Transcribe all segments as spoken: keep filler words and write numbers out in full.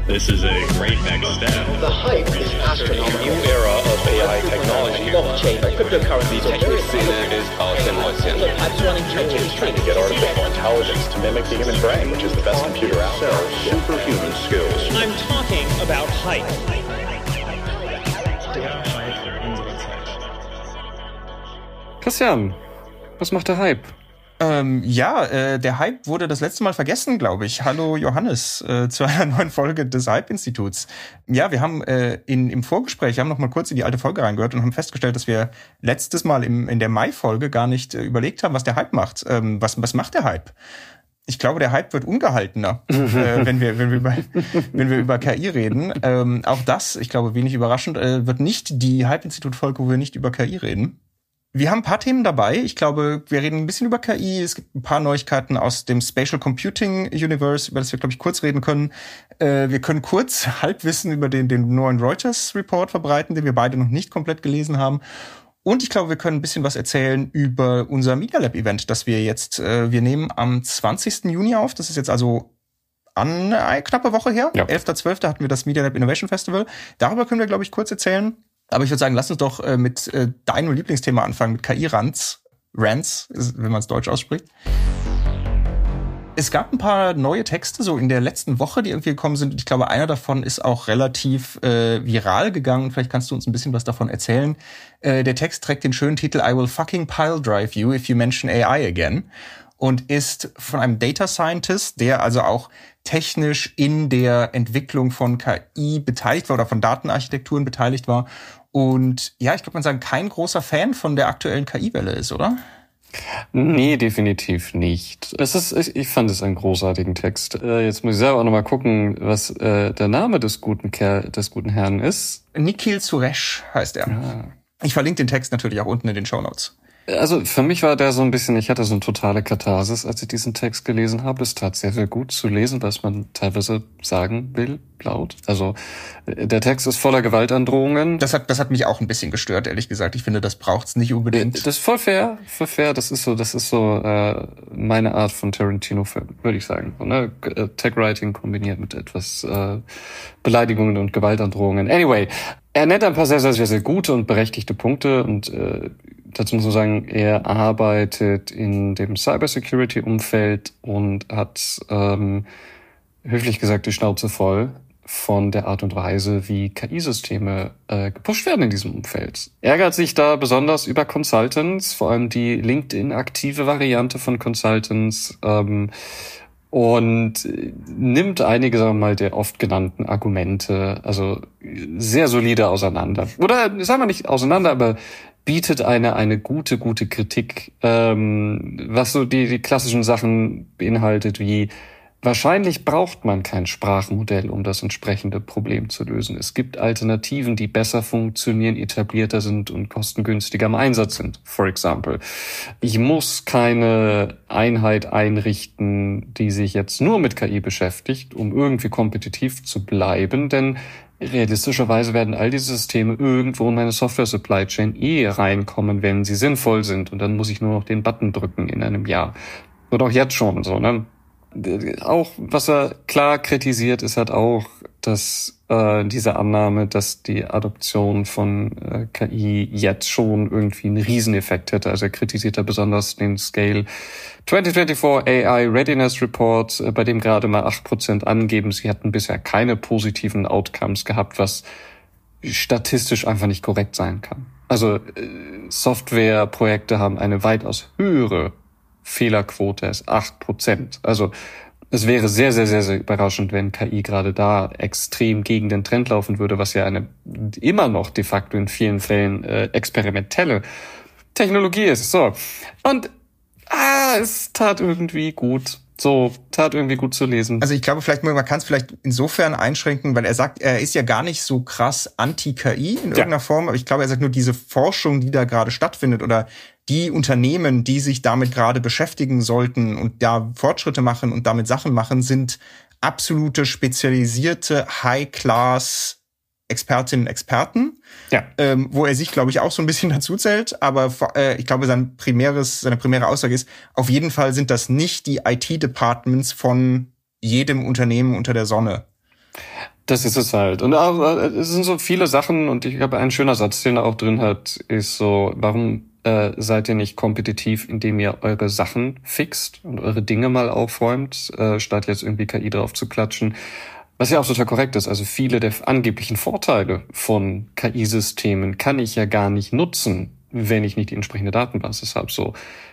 This is a great next step. The hype is astronomical. New era of A I technology. Blockchain, cryptocurrency. Die Technik-Szene ist aus dem Häuschen. Look, I'm running changes, Trying to get artificial intelligence to mimic the human brain, which is the best computer out there. Superhuman skills. I'm talking about hype. Christian, was macht der Hype? Ähm, ja, äh, der Hype wurde das letzte Mal vergessen, glaube ich. Hallo Johannes, äh, zu einer neuen Folge des Hype-Instituts. Ja, wir haben äh, in, im Vorgespräch, wir haben noch mal kurz in die alte Folge reingehört und haben festgestellt, dass wir letztes Mal im, in der Mai-Folge gar nicht äh, überlegt haben, was der Hype macht. Ähm, was, was macht der Hype? Ich glaube, der Hype wird ungehaltener, äh, wenn wir wenn wir über wenn wir über K I reden. Ähm, auch das, ich glaube, wenig überraschend, äh, wird nicht die Hype-Institut-Folge, wo wir nicht über K I reden. Wir haben ein paar Themen dabei. Ich glaube, wir reden ein bisschen über K I. Es gibt ein paar Neuigkeiten aus dem Spatial Computing Universe, über das wir, glaube ich, kurz reden können. Äh, wir können kurz Halbwissen über den, den neuen Reuters-Report verbreiten, den wir beide noch nicht komplett gelesen haben. Und ich glaube, wir können ein bisschen was erzählen über unser Media Lab-Event, das wir jetzt, äh, wir nehmen am zwanzigsten Juni auf. Das ist jetzt also an eine knappe Woche her. Ja. elfter zwölfter hatten wir das Media Lab Innovation Festival. Darüber können wir, glaube ich, kurz erzählen. Aber ich würde sagen, lass uns doch äh, mit äh, deinem Lieblingsthema anfangen, mit K I-Rants. Rants, wenn man es deutsch ausspricht. Es gab ein paar neue Texte so in der letzten Woche, die irgendwie gekommen sind. Ich glaube, einer davon ist auch relativ äh, viral gegangen. Vielleicht kannst du uns ein bisschen was davon erzählen. Äh, der Text trägt den schönen Titel I will fucking pile drive you if you mention A I again. Und ist von einem Data Scientist, der also auch technisch in der Entwicklung von K I beteiligt war oder von Datenarchitekturen beteiligt war. Und ja, ich glaube, man sagen, kein großer Fan von der aktuellen K I-Welle ist, oder? Nee, definitiv nicht. Es ist, ich, ich fand es einen großartigen Text. Äh, jetzt muss ich selber auch nochmal gucken, was äh, der Name des guten Kerl, des guten Herrn ist. Nikhil Suresh heißt er. Ja. Ich verlinke den Text natürlich auch unten in den Shownotes. Also für mich war der so ein bisschen, ich hatte so eine totale Katharsis, als ich diesen Text gelesen habe. Es tat sehr, sehr gut zu lesen, was man teilweise sagen will, laut. Also der Text ist voller Gewaltandrohungen. Das hat das hat mich auch ein bisschen gestört, ehrlich gesagt. Ich finde, das braucht's nicht unbedingt. Das ist voll fair, voll fair. Das ist so, das ist so äh, meine Art von Tarantino-Film, würde ich sagen. Ne? Tech-Writing kombiniert mit etwas äh, Beleidigungen und Gewaltandrohungen. Anyway, er nennt ein paar sehr, sehr, sehr, sehr gute und berechtigte Punkte und äh, dazu muss man sagen, er arbeitet in dem Cybersecurity-Umfeld und hat ähm, höflich gesagt die Schnauze voll von der Art und Weise, wie K I-Systeme äh, gepusht werden in diesem Umfeld. Ärgert sich da besonders über Consultants, vor allem die LinkedIn-aktive Variante von Consultants, ähm, und nimmt einige, sagen wir mal, der oft genannten Argumente, also sehr solide auseinander. Oder sagen wir nicht auseinander, aber bietet eine eine gute, gute Kritik, ähm, was so die, die klassischen Sachen beinhaltet, wie wahrscheinlich braucht man kein Sprachmodell, um das entsprechende Problem zu lösen. Es gibt Alternativen, die besser funktionieren, etablierter sind und kostengünstiger im Einsatz sind, for example. Ich muss keine Einheit einrichten, die sich jetzt nur mit K I beschäftigt, um irgendwie kompetitiv zu bleiben, denn realistischerweise werden all diese Systeme irgendwo in meine Software-Supply Chain eh reinkommen, wenn sie sinnvoll sind. Und dann muss ich nur noch den Button drücken in einem Jahr. Wird auch jetzt schon so, ne? Auch, was er klar kritisiert, ist halt auch, dass äh, diese Annahme, dass die Adoption von äh, K I jetzt schon irgendwie einen Rieseneffekt hätte. Also er kritisiert da besonders den Scale zwanzig vierundzwanzig A I Readiness Report, äh, bei dem gerade mal acht Prozent angeben, sie hatten bisher keine positiven Outcomes gehabt, was statistisch einfach nicht korrekt sein kann. Also äh, Softwareprojekte haben eine weitaus höhere Fehlerquote als acht Prozent. Also es wäre sehr, sehr, sehr, sehr überraschend, wenn K I gerade da extrem gegen den Trend laufen würde, was ja eine immer noch de facto in vielen Fällen äh, experimentelle Technologie ist. So. Und ah, es tat irgendwie gut. So, tat irgendwie gut zu lesen. Also ich glaube, vielleicht man kann es vielleicht insofern einschränken, weil er sagt, er ist ja gar nicht so krass anti-K I in irgendeiner ja. Form, aber ich glaube, er sagt nur, diese Forschung, die da gerade stattfindet oder die Unternehmen, die sich damit gerade beschäftigen sollten und da Fortschritte machen und damit Sachen machen, sind absolute spezialisierte High-Class Expertinnen und Experten, ja. ähm, wo er sich, glaube ich, auch so ein bisschen dazu zählt. Aber äh, ich glaube, sein primäres, seine primäre Aussage ist, auf jeden Fall sind das nicht die I T-Departments von jedem Unternehmen unter der Sonne. Das ist es halt. Und auch, es sind so viele Sachen, und ich glaube, ein schöner Satz, den er auch drin hat, ist so, warum äh, seid ihr nicht kompetitiv, indem ihr eure Sachen fixt und eure Dinge mal aufräumt, äh, statt jetzt irgendwie K I drauf zu klatschen. Was ja auch total korrekt ist. Also viele der angeblichen Vorteile von K I-Systemen kann ich ja gar nicht nutzen, wenn ich nicht die entsprechende Datenbasis habe. So,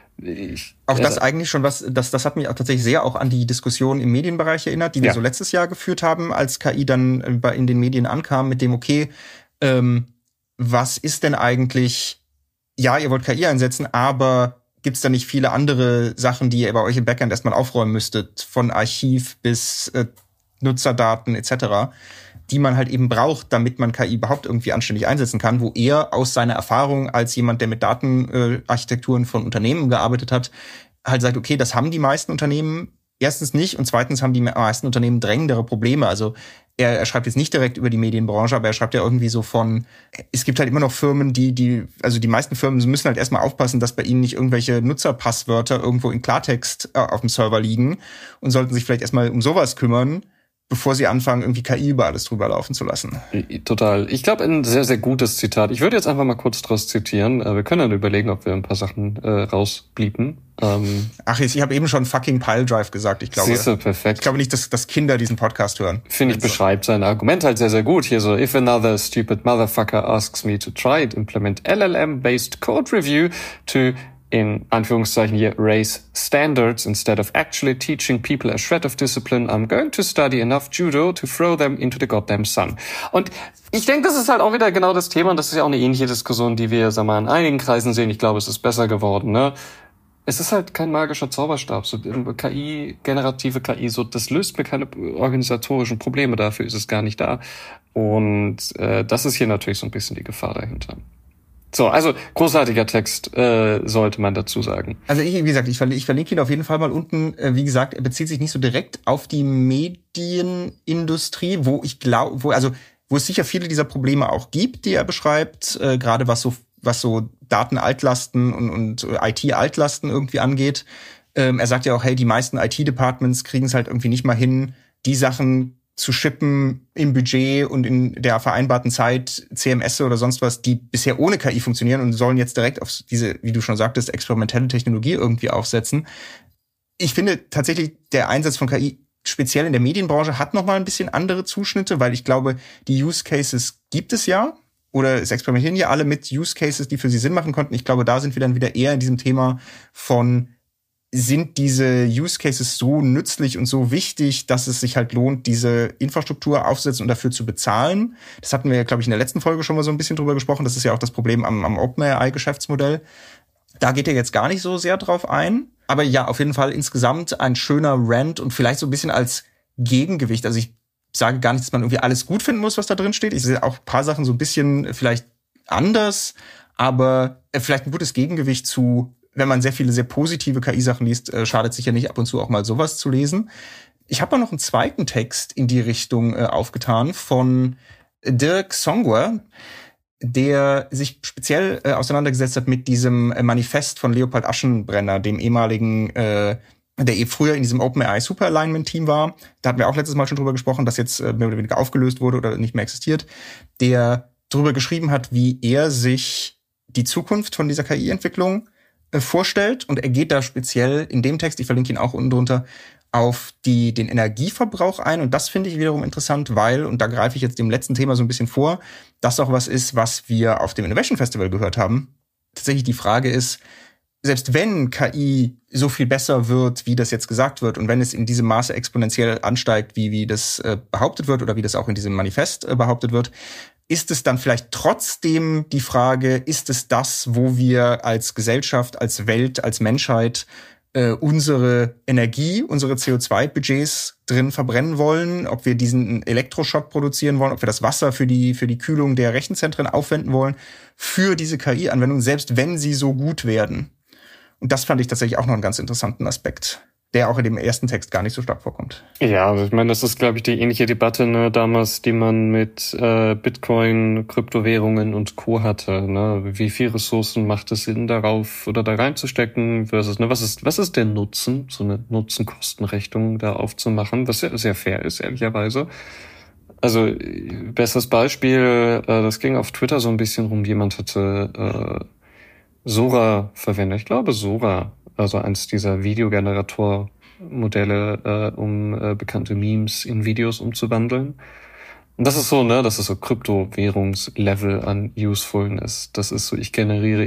ich, auch das äh, eigentlich schon was, das, das hat mich auch tatsächlich sehr auch an die Diskussion im Medienbereich erinnert, die wir ja. so letztes Jahr geführt haben, als K I dann in den Medien ankam mit dem, okay, ähm, was ist denn eigentlich, ja, ihr wollt K I einsetzen, aber gibt's da nicht viele andere Sachen, die ihr bei euch im Backend erstmal aufräumen müsstet, von Archiv bis äh, Nutzerdaten et cetera, die man halt eben braucht, damit man K I überhaupt irgendwie anständig einsetzen kann, wo er aus seiner Erfahrung als jemand, der mit Datenarchitekturen äh, von Unternehmen gearbeitet hat, halt sagt, okay, das haben die meisten Unternehmen erstens nicht und zweitens haben die meisten Unternehmen drängendere Probleme. Also er, er schreibt jetzt nicht direkt über die Medienbranche, aber er schreibt ja irgendwie so von, es gibt halt immer noch Firmen, die, die, also die meisten Firmen müssen halt erstmal aufpassen, dass bei ihnen nicht irgendwelche Nutzerpasswörter irgendwo in Klartext äh, auf dem Server liegen und sollten sich vielleicht erstmal um sowas kümmern, bevor sie anfangen, irgendwie K I über alles drüber laufen zu lassen. Total. Ich glaube, ein sehr, sehr gutes Zitat. Ich würde jetzt einfach mal kurz draus zitieren. Wir können dann überlegen, ob wir ein paar Sachen äh, rausblieben. Ähm, Ach, ich, ich habe eben schon fucking Piledrive gesagt. Ich glaube, siehste, perfekt. Ich glaube nicht, dass, dass Kinder diesen Podcast hören. Finde ich, beschreibt sein Argument halt sehr, sehr gut. Hier so, if another stupid motherfucker asks me to try to implement L L M-based code review to in Anführungszeichen hier raise standards instead of actually teaching people a shred of discipline, I'm going to study enough Judo to throw them into the goddamn sun. Und ich denke, das ist halt auch wieder genau das Thema, und das ist ja auch eine ähnliche Diskussion, die wir, sagen wir mal, in einigen Kreisen sehen. Ich glaube, es ist besser geworden, ne? Es ist halt kein magischer Zauberstab. So K I, generative K I, so das löst mir keine organisatorischen Probleme. Dafür ist es gar nicht da. Und äh, das ist hier natürlich so ein bisschen die Gefahr dahinter. So, also großartiger Text, äh, sollte man dazu sagen. Also ich, wie gesagt, ich, verlinke, ich verlinke ihn auf jeden Fall mal unten. Äh, wie gesagt, er bezieht sich nicht so direkt auf die Medienindustrie, wo ich glaube, wo also wo es sicher viele dieser Probleme auch gibt, die er beschreibt, äh, gerade was so was so Datenaltlasten und, und I T-Altlasten irgendwie angeht. Ähm, er sagt ja auch, hey, die meisten I T-Departments kriegen es halt irgendwie nicht mal hin, die Sachen zu shippen im Budget und in der vereinbarten Zeit, C M S oder sonst was, die bisher ohne K I funktionieren und sollen jetzt direkt auf diese, wie du schon sagtest, experimentelle Technologie irgendwie aufsetzen. Ich finde tatsächlich, der Einsatz von K I speziell in der Medienbranche hat noch mal ein bisschen andere Zuschnitte, weil ich glaube, die Use Cases gibt es ja, oder es experimentieren ja alle mit Use Cases, die für sie Sinn machen konnten. Ich glaube, da sind wir dann wieder eher in diesem Thema von, sind diese Use Cases so nützlich und so wichtig, dass es sich halt lohnt, diese Infrastruktur aufzusetzen und dafür zu bezahlen. Das hatten wir, glaube ich, in der letzten Folge schon mal so ein bisschen drüber gesprochen. Das ist ja auch das Problem am, am OpenAI-Geschäftsmodell. Da geht er jetzt gar nicht so sehr drauf ein. Aber ja, auf jeden Fall insgesamt ein schöner Rant und vielleicht so ein bisschen als Gegengewicht. Also ich sage gar nicht, dass man irgendwie alles gut finden muss, was da drin steht. Ich sehe auch ein paar Sachen so ein bisschen vielleicht anders, aber vielleicht ein gutes Gegengewicht zu, wenn man sehr viele sehr positive K I-Sachen liest, äh, schadet sicher nicht, ab und zu auch mal sowas zu lesen. Ich habe noch einen zweiten Text in die Richtung äh, aufgetan von Dirk Songwer, der sich speziell äh, auseinandergesetzt hat mit diesem äh, Manifest von Leopold Aschenbrenner, dem ehemaligen, äh, der eben früher in diesem OpenAI Super Alignment Team war. Da hatten wir auch letztes Mal schon drüber gesprochen, das jetzt äh, mehr oder weniger aufgelöst wurde oder nicht mehr existiert, der drüber geschrieben hat, wie er sich die Zukunft von dieser K I-Entwicklung vorstellt, und er geht da speziell in dem Text, ich verlinke ihn auch unten drunter, auf die, den Energieverbrauch ein, und das finde ich wiederum interessant, weil, und da greife ich jetzt dem letzten Thema so ein bisschen vor, das auch was ist, was wir auf dem Innovation Festival gehört haben. Tatsächlich die Frage ist, selbst wenn K I so viel besser wird, wie das jetzt gesagt wird, und wenn es in diesem Maße exponentiell ansteigt, wie, wie das äh, behauptet wird oder wie das auch in diesem Manifest äh, behauptet wird, ist es dann vielleicht trotzdem die Frage, ist es das, wo wir als Gesellschaft, als Welt, als Menschheit äh, unsere Energie, unsere C O zwei Budgets drin verbrennen wollen, ob wir diesen Elektroschock produzieren wollen, ob wir das Wasser für die, für die Kühlung der Rechenzentren aufwenden wollen, für diese K I-Anwendungen, selbst wenn sie so gut werden. Und das fand ich tatsächlich auch noch einen ganz interessanten Aspekt, der auch in dem ersten Text gar nicht so stark vorkommt. Ja, also ich meine, das ist, glaube ich, die ähnliche Debatte, ne, damals, die man mit äh, Bitcoin, Kryptowährungen und Co. hatte. Ne? Wie viel Ressourcen macht es Sinn, darauf oder da reinzustecken versus, ne, was ist, was ist der Nutzen, so eine Nutzen-Kosten-Rechnung da aufzumachen, was ja sehr fair ist, ehrlicherweise. Also besseres Beispiel, äh, das ging auf Twitter so ein bisschen rum, jemand hatte äh, Sora verwendet. Ich glaube Sora, also eins dieser Videogenerator-Modelle, äh, um äh, bekannte Memes in Videos umzuwandeln. Und das ist so, ne, das ist so Kryptowährungslevel an Usefulness. Das ist so, ich generiere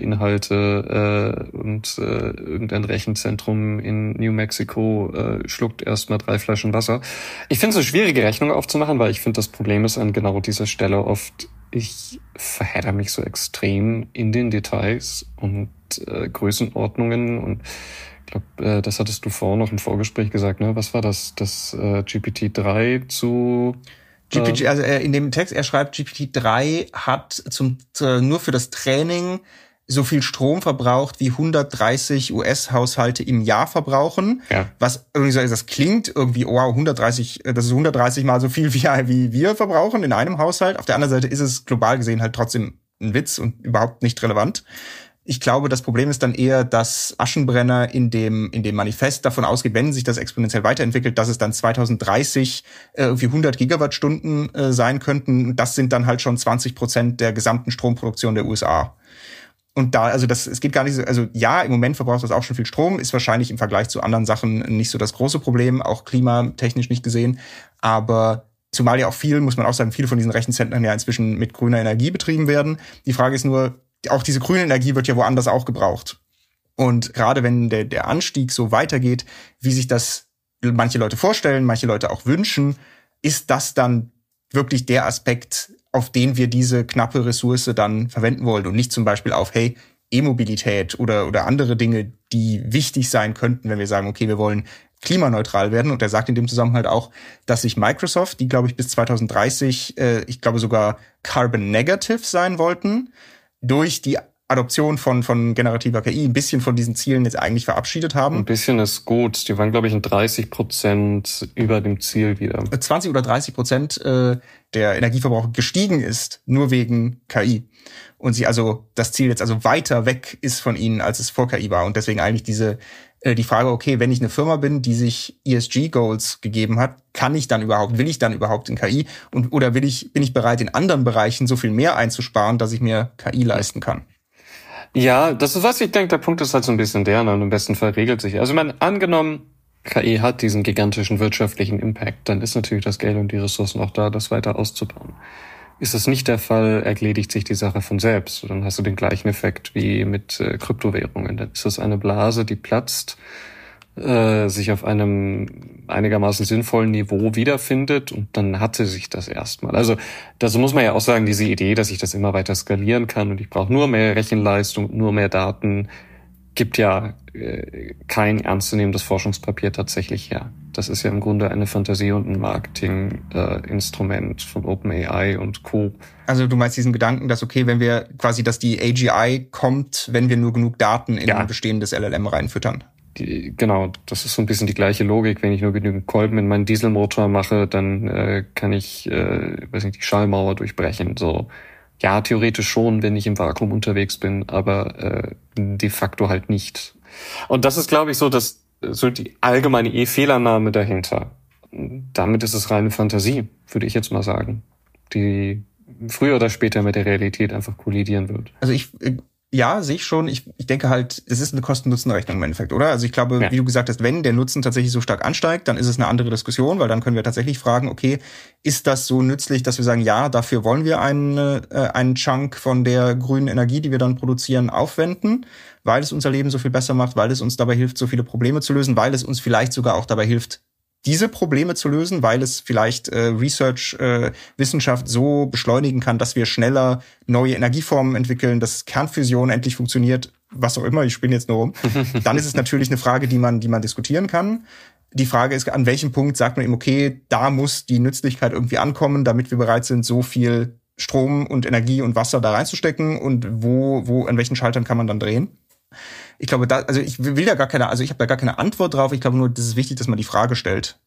Inhalte äh, und äh, irgendein Rechenzentrum in New Mexico äh, schluckt erstmal drei Flaschen Wasser. Ich finde es so schwierige Rechnungen aufzumachen, weil ich finde, das Problem ist an genau dieser Stelle oft, ich verhedder mich so extrem in den Details und äh, Größenordnungen und ich glaube, äh, das hattest du vorhin noch im Vorgespräch gesagt, ne? Was war das? Das äh, G P T drei zu G P T, also in dem Text, er schreibt, G P T drei hat zum nur für das Training so viel Strom verbraucht, wie hundertdreißig U S-Haushalte im Jahr verbrauchen. Ja. Was irgendwie so, das klingt irgendwie, wow, hundertdreißig, das ist hundertdreißig mal so viel, wie, wie wir verbrauchen in einem Haushalt. Auf der anderen Seite ist es global gesehen halt trotzdem ein Witz und überhaupt nicht relevant. Ich glaube, das Problem ist dann eher, dass Aschenbrenner in dem in dem Manifest davon ausgeht, wenn sich das exponentiell weiterentwickelt, dass es dann zweitausenddreißig äh, irgendwie hundert Gigawattstunden äh, sein könnten. Das sind dann halt schon zwanzig Prozent der gesamten Stromproduktion der U S A. Und da, also das, es geht gar nicht so, also ja, im Moment verbraucht das auch schon viel Strom, ist wahrscheinlich im Vergleich zu anderen Sachen nicht so das große Problem, auch klimatechnisch nicht gesehen. Aber zumal ja auch viel, muss man auch sagen, viele von diesen Rechenzentren ja inzwischen mit grüner Energie betrieben werden. Die Frage ist nur, auch diese grüne Energie wird ja woanders auch gebraucht. Und gerade wenn der, der Anstieg so weitergeht, wie sich das manche Leute vorstellen, manche Leute auch wünschen, ist das dann wirklich der Aspekt, auf den wir diese knappe Ressource dann verwenden wollen und nicht zum Beispiel auf, hey, E-Mobilität oder, oder andere Dinge, die wichtig sein könnten, wenn wir sagen, okay, wir wollen klimaneutral werden. Und er sagt in dem Zusammenhang auch, dass sich Microsoft, die, glaube ich, bis zweitausenddreißig, äh, ich glaube sogar Carbon Negative sein wollten, durch die Adoption von von generativer K I ein bisschen von diesen Zielen jetzt eigentlich verabschiedet haben. Ein bisschen ist gut. Die waren, glaube ich, in dreißig Prozent über dem Ziel wieder. zwanzig oder dreißig Prozent äh, der Energieverbrauch gestiegen ist, nur wegen K I. Und sie also das Ziel jetzt also weiter weg ist von ihnen, als es vor K I war. Und deswegen eigentlich diese äh, die Frage, okay, wenn ich eine Firma bin, die sich E S G-Goals gegeben hat, kann ich dann überhaupt, will ich dann überhaupt in K I? Und oder will ich bin ich bereit, in anderen Bereichen so viel mehr einzusparen, dass ich mir K I leisten kann? Ja, das ist was ich denke, der Punkt ist halt so ein bisschen der, und im besten Fall regelt sich. Also man angenommen, K I hat diesen gigantischen wirtschaftlichen Impact, dann ist natürlich das Geld und die Ressourcen auch da, das weiter auszubauen. Ist das nicht der Fall, erledigt sich die Sache von selbst. Dann hast du den gleichen Effekt wie mit äh, Kryptowährungen. Dann ist das eine Blase, die platzt, äh, sich auf einem einigermaßen sinnvollen Niveau wiederfindet und dann hatte sich das erstmal. Also dazu muss man ja auch sagen, diese Idee, dass ich das immer weiter skalieren kann und ich brauche nur mehr Rechenleistung, nur mehr Daten, gibt ja äh, kein ernstzunehmendes Forschungspapier tatsächlich her. Das ist ja im Grunde eine Fantasie und ein Marketing-Instrument äh, von OpenAI und Co. Also du meinst diesen Gedanken, dass okay, wenn wir quasi, dass die A G I kommt, wenn wir nur genug Daten in ja. ein bestehendes L L M reinfüttern? Die, genau, das ist so ein bisschen die gleiche Logik. Wenn ich nur genügend Kolben in meinen Dieselmotor mache, dann äh, kann ich, äh, weiß nicht, die Schallmauer durchbrechen. So, ja, theoretisch schon, wenn ich im Vakuum unterwegs bin, aber äh, de facto halt nicht. Und das ist, glaube ich, so, dass so die allgemeine E-Fehlannahme dahinter. Damit ist es reine Fantasie, würde ich jetzt mal sagen, die früher oder später mit der Realität einfach kollidieren wird. Also ich Ja, sehe ich schon. Ich, ich denke halt, es ist eine Kosten-Nutzen-Rechnung im Endeffekt, oder? Also ich glaube, ja. wie du gesagt hast, wenn der Nutzen tatsächlich so stark ansteigt, dann ist es eine andere Diskussion, weil dann können wir tatsächlich fragen, okay, ist das so nützlich, dass wir sagen, ja, dafür wollen wir einen, äh, einen Chunk von der grünen Energie, die wir dann produzieren, aufwenden, weil es unser Leben so viel besser macht, weil es uns dabei hilft, so viele Probleme zu lösen, weil es uns vielleicht sogar auch dabei hilft, diese Probleme zu lösen, weil es vielleicht äh, Research, äh, Wissenschaft so beschleunigen kann, dass wir schneller neue Energieformen entwickeln, dass Kernfusion endlich funktioniert, was auch immer, ich spinne jetzt nur rum. Dann ist es natürlich eine Frage, die man, die man diskutieren kann. Die Frage ist, an welchem Punkt sagt man eben, okay, da muss die Nützlichkeit irgendwie ankommen, damit wir bereit sind, so viel Strom und Energie und Wasser da reinzustecken und wo, wo, an welchen Schaltern kann man dann drehen? Ich glaube, da, also ich will ja gar keine, also ich habe da gar keine Antwort drauf. Ich glaube nur, das ist wichtig, dass man die Frage stellt.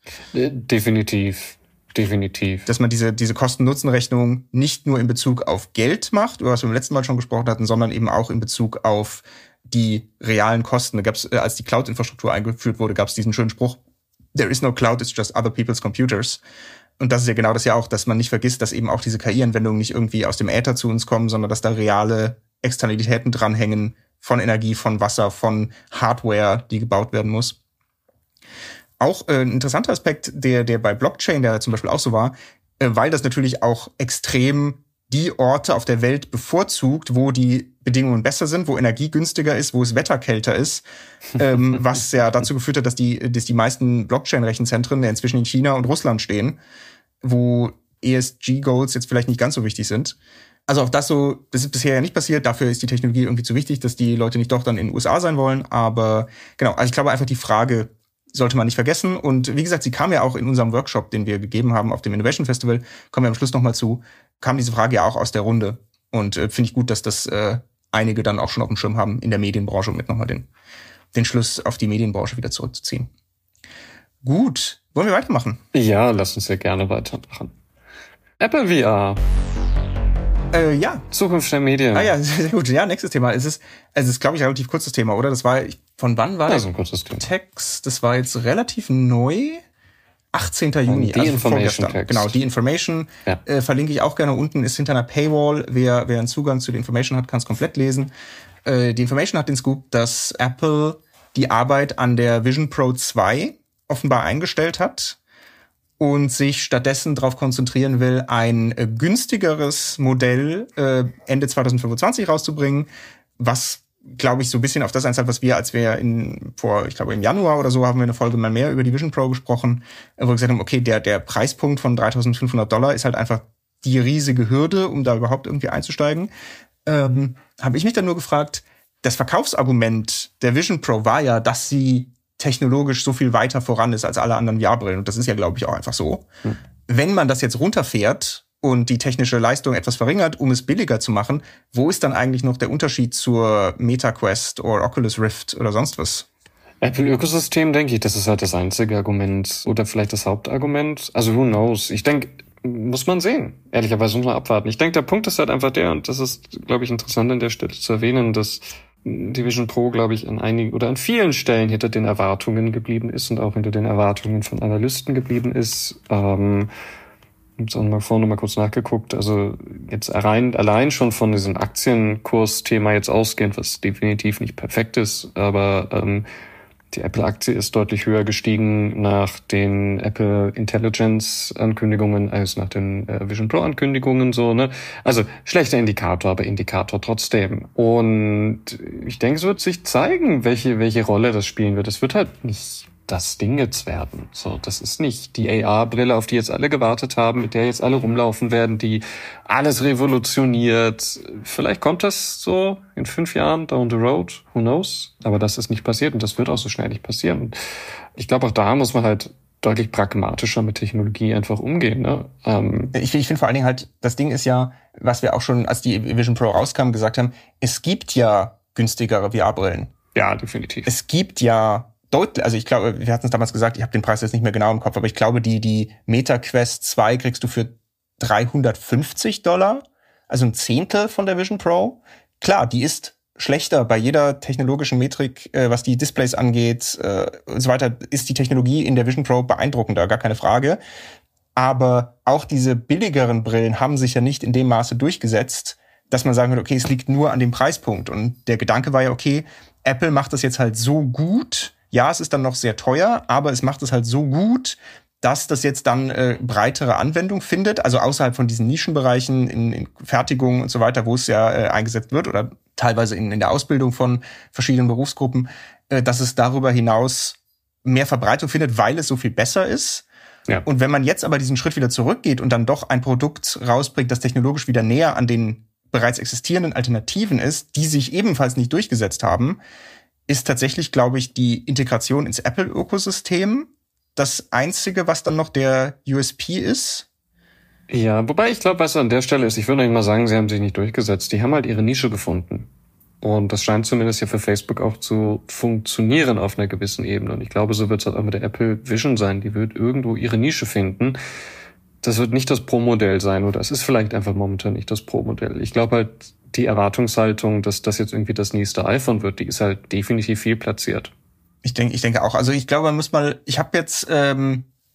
Definitiv, definitiv. Dass man diese diese Kosten-Nutzen-Rechnung nicht nur in Bezug auf Geld macht, über was wir beim letzten Mal schon gesprochen hatten, sondern eben auch in Bezug auf die realen Kosten. Da gab's, als die Cloud-Infrastruktur eingeführt wurde, gab es diesen schönen Spruch: There is no cloud, it's just other people's computers. Und das ist ja genau das ja auch, dass man nicht vergisst, dass eben auch diese K I-Anwendungen nicht irgendwie aus dem Äther zu uns kommen, sondern dass da reale Externalitäten dranhängen von Energie, von Wasser, von Hardware, die gebaut werden muss. Auch äh, ein interessanter Aspekt, der der bei Blockchain, der zum Beispiel auch so war, äh, weil das natürlich auch extrem die Orte auf der Welt bevorzugt, wo die Bedingungen besser sind, wo Energie günstiger ist, wo es Wetter kälter ist, ähm, was ja dazu geführt hat, dass die, dass die meisten Blockchain-Rechenzentren inzwischen in China und Russland stehen, wo E S G-Goals jetzt vielleicht nicht ganz so wichtig sind. Also auch das so, das ist bisher ja nicht passiert, dafür ist die Technologie irgendwie zu wichtig, dass die Leute nicht doch dann in den U S A sein wollen, aber genau, also ich glaube einfach die Frage sollte man nicht vergessen und wie gesagt, sie kam ja auch in unserem Workshop, den wir gegeben haben auf dem Innovation Festival, kommen wir am Schluss nochmal zu, kam diese Frage ja auch aus der Runde und äh, finde ich gut, dass das äh, einige dann auch schon auf dem Schirm haben in der Medienbranche, um mit nochmal den, den Schluss auf die Medienbranche wieder zurückzuziehen. Gut, wollen wir weitermachen? Ja, lass uns ja gerne weitermachen. Apple V R. Äh, ja. Zukunft der Medien. Ah ja, sehr gut. Ja, nächstes Thema. Es ist, es ist, glaube ich, ein relativ kurzes Thema, oder? Das war, von wann war ja, das? So ein kurzes Thema. Text, das war jetzt relativ neu. achtzehnten Juni. Die also Information Text. Genau, die Information ja. äh, verlinke ich auch gerne unten, ist hinter einer Paywall. Wer, wer einen Zugang zu der Information hat, kann es komplett lesen. Äh, die Information hat den Scoop, dass Apple die Arbeit an der Vision Pro zwei offenbar eingestellt hat und sich stattdessen darauf konzentrieren will, ein äh, günstigeres Modell äh, Ende zwanzig fünfundzwanzig rauszubringen, was, glaube ich, so ein bisschen auf das einzahlt, was wir, als wir in vor, ich glaube im Januar oder so, haben wir eine Folge mal mehr über die Vision Pro gesprochen, wo wir gesagt haben, okay, der der Preispunkt von dreitausendfünfhundert Dollar ist halt einfach die riesige Hürde, um da überhaupt irgendwie einzusteigen. Ähm, habe ich mich dann nur gefragt, das Verkaufsargument der Vision Pro war ja, dass sie technologisch so viel weiter voran ist als alle anderen V R-Brillen. Und das ist ja, glaube ich, auch einfach so. Hm. Wenn man das jetzt runterfährt und die technische Leistung etwas verringert, um es billiger zu machen, wo ist dann eigentlich noch der Unterschied zur MetaQuest oder Oculus Rift oder sonst was? Apple-Ökosystem, denke ich, das ist halt das einzige Argument oder vielleicht das Hauptargument. Also who knows? Ich denke, muss man sehen. Ehrlicherweise muss man abwarten. Ich denke, der Punkt ist halt einfach der, und das ist, glaube ich, interessant an der Stelle zu erwähnen, dass die Vision Pro, glaube ich, an einigen oder an vielen Stellen hinter den Erwartungen geblieben ist und auch hinter den Erwartungen von Analysten geblieben ist. Ähm, ich habe es auch mal vorne mal kurz nachgeguckt. Also jetzt allein, allein schon von diesem Aktienkursthema jetzt ausgehend, was definitiv nicht perfekt ist, aber ähm, die Apple-Aktie ist deutlich höher gestiegen nach den Apple Intelligence-Ankündigungen als nach den äh, Vision Pro-Ankündigungen, so, ne? Also, schlechter Indikator, aber Indikator trotzdem. Und ich denke, es wird sich zeigen, welche, welche Rolle das spielen wird. Es wird halt nicht das Ding jetzt werden. So, das ist nicht die A R-Brille, auf die jetzt alle gewartet haben, mit der jetzt alle rumlaufen werden, die alles revolutioniert. Vielleicht kommt das so in fünf Jahren down the road, who knows? Aber das ist nicht passiert und das wird auch so schnell nicht passieren. Und ich glaube, auch da muss man halt deutlich pragmatischer mit Technologie einfach umgehen. Ne? Ähm ich ich finde vor allen Dingen halt, das Ding ist ja, was wir auch schon, als die Vision Pro rauskam, gesagt haben, es gibt ja günstigere V R-Brillen. Ja, definitiv. Es gibt ja deutlich, also ich glaube, wir hatten es damals gesagt, ich habe den Preis jetzt nicht mehr genau im Kopf, aber ich glaube, die die MetaQuest zwei kriegst du für dreihundertfünfzig Dollar, also ein Zehntel von der Vision Pro. Klar, die ist schlechter bei jeder technologischen Metrik, äh, was die Displays angeht äh, und so weiter, ist die Technologie in der Vision Pro beeindruckender, gar keine Frage. Aber auch diese billigeren Brillen haben sich ja nicht in dem Maße durchgesetzt, dass man sagen würde, okay, es liegt nur an dem Preispunkt. Und der Gedanke war ja, okay, Apple macht das jetzt halt so gut. Ja, es ist dann noch sehr teuer, aber es macht es halt so gut, dass das jetzt dann äh, breitere Anwendung findet, also außerhalb von diesen Nischenbereichen in, in Fertigung und so weiter, wo es ja äh, eingesetzt wird oder teilweise in, in der Ausbildung von verschiedenen Berufsgruppen, äh, dass es darüber hinaus mehr Verbreitung findet, weil es so viel besser ist. Ja. Und wenn man jetzt aber diesen Schritt wieder zurückgeht und dann doch ein Produkt rausbringt, das technologisch wieder näher an den bereits existierenden Alternativen ist, die sich ebenfalls nicht durchgesetzt haben, ist tatsächlich, glaube ich, die Integration ins Apple-Ökosystem das Einzige, was dann noch der U S P ist. Ja, wobei ich glaube, was an der Stelle ist, ich würde nicht mal sagen, sie haben sich nicht durchgesetzt. Die haben halt ihre Nische gefunden. Und das scheint zumindest ja für Facebook auch zu funktionieren auf einer gewissen Ebene. Und ich glaube, so wird es halt auch mit der Apple Vision sein. Die wird irgendwo ihre Nische finden. Das wird nicht das Pro-Modell sein, oder es ist vielleicht einfach momentan nicht das Pro-Modell. Ich glaube halt, die Erwartungshaltung, dass das jetzt irgendwie das nächste iPhone wird, die ist halt definitiv viel platziert. Ich denke, ich denke auch. Also ich glaube, man muss mal, ich habe jetzt ähm,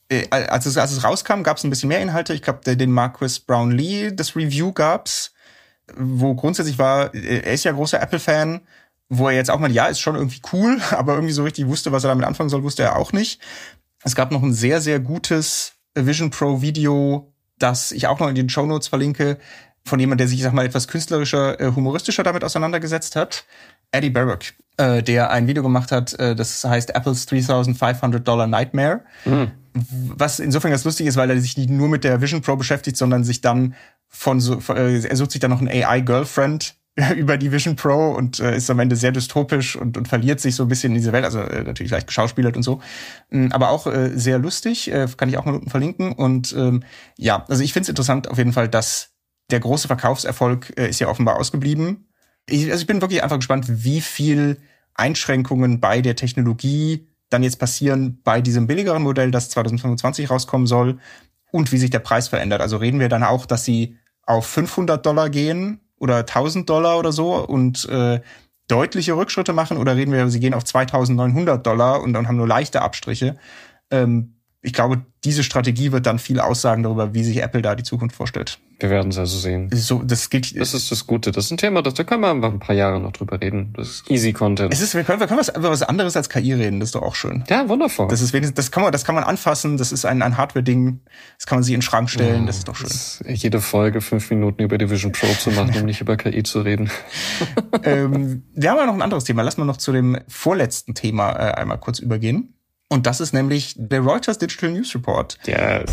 äh, als, es, als es rauskam, gab es ein bisschen mehr Inhalte. Ich glaube, den Marquis Brownlee, das Review gab's, wo grundsätzlich war, er ist ja großer Apple-Fan, wo er jetzt auch mal, ja, ist schon irgendwie cool, aber irgendwie so richtig wusste, was er damit anfangen soll, wusste er auch nicht. Es gab noch ein sehr, sehr gutes Vision Pro Video, das ich auch noch in den Shownotes verlinke, von jemand, der sich, ich sag mal, etwas künstlerischer, äh, humoristischer damit auseinandergesetzt hat. Eddie Baruch, äh, der ein Video gemacht hat, äh, das heißt Apples fünftausendfünfhundert Dollar Nightmare. Mhm. Was insofern ganz lustig ist, weil er sich nicht nur mit der Vision Pro beschäftigt, sondern sich dann von so, äh, er sucht sich dann noch ein A I-Girlfriend über die Vision Pro und äh, ist am Ende sehr dystopisch und, und verliert sich so ein bisschen in diese Welt, also äh, natürlich leicht geschauspielert und so, ähm, aber auch äh, sehr lustig, äh, kann ich auch mal unten verlinken. Und ähm, ja, also ich finde es interessant auf jeden Fall, dass der große Verkaufserfolg äh, ist ja offenbar ausgeblieben. Ich, also ich bin wirklich einfach gespannt, wie viel Einschränkungen bei der Technologie dann jetzt passieren bei diesem billigeren Modell, das zwanzig fünfundzwanzig rauskommen soll, und wie sich der Preis verändert. Also reden wir dann auch, dass sie auf fünfhundert Dollar gehen oder tausend Dollar oder so und äh, deutliche Rückschritte machen, oder reden wir, sie gehen auf zweitausendneunhundert Dollar und dann haben nur leichte Abstriche. Ähm, ich glaube, diese Strategie wird dann viel aussagen darüber, wie sich Apple da die Zukunft vorstellt. Wir werden es also sehen. So, das gilt. Das ist das Gute. Das ist ein Thema, das, da können wir einfach ein paar Jahre noch drüber reden. Das ist easy Content. Es ist, wir können, wir können was, was anderes als K I reden. Das ist doch auch schön. Ja, wundervoll. Das ist wenigstens, das kann man, das kann man anfassen. Das ist ein, ein Hardware-Ding. Das kann man sich in den Schrank stellen. Ja, das ist doch schön. Ist jede Folge fünf Minuten über die Vision Pro zu machen, um nicht über K I zu reden. ähm, wir haben ja noch ein anderes Thema. Lass mal noch zu dem vorletzten Thema äh, einmal kurz übergehen. Und das ist nämlich der Reuters Digital News Report. Yes.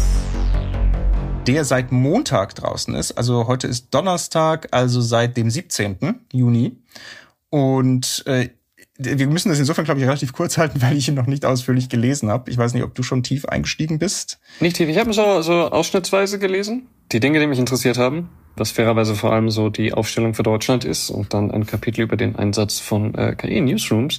Der seit Montag draußen ist. Also heute ist Donnerstag, also seit dem siebzehnten Juni. Und äh, wir müssen das insofern, glaube ich, relativ kurz halten, weil ich ihn noch nicht ausführlich gelesen habe. Ich weiß nicht, ob du schon tief eingestiegen bist. Nicht tief. Ich habe so, so ausschnittsweise gelesen. Die Dinge, die mich interessiert haben, was fairerweise vor allem so die Aufstellung für Deutschland ist, und dann ein Kapitel über den Einsatz von äh, K I-Newsrooms.